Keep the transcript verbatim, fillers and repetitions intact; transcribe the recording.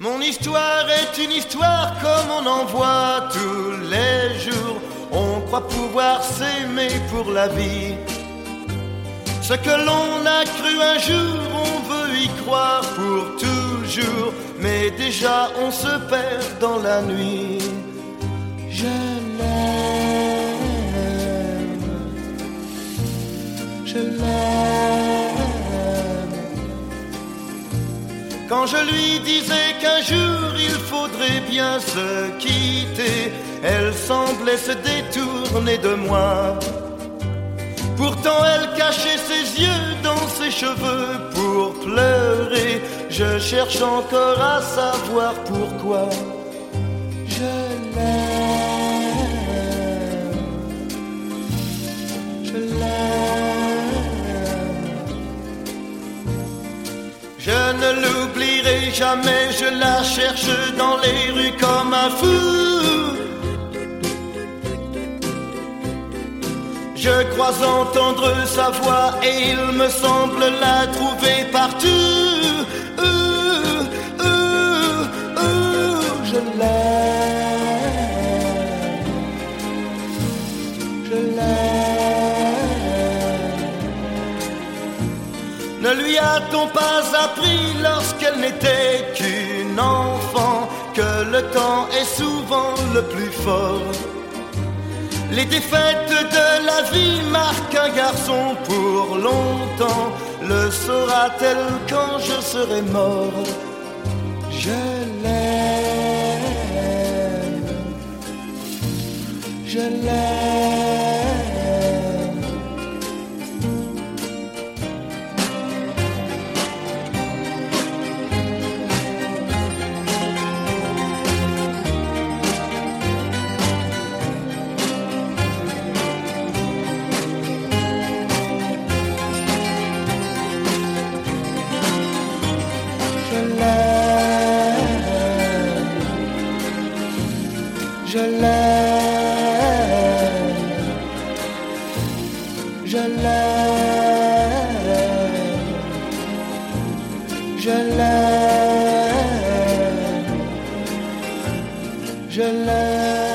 Mon histoire est une histoire comme on en voit tous les jours. On croit pouvoir s'aimer pour la vie. Ce que l'on a cru un jour, on veut y croire pour toujours. Mais déjà on se perd dans la nuit. Je l'aime, je l'aime. Quand je lui disais qu'un jour il faudrait bien se quitter, elle semblait se détourner de moi. Pourtant elle cachait ses yeux dans ses cheveux pour pleurer. Je cherche encore à savoir pourquoi. Je l'aime, je l'aime. Je ne l'oublierai jamais, je la cherche dans les rues comme un fou. Je crois entendre sa voix et il me semble la trouver partout. Ouh, ouh, ouh, je l'aime, je l'aime. Ne lui a-t-on pas appris lorsqu'elle n'était qu'une enfant que le temps est souvent le plus fort? Les défaites de la vie marquent un garçon pour longtemps. Le saura-t-elle quand je serai mort? Je l'aime, je l'aime. Je l'aime, je l'aime, je l'aime, je l'aime.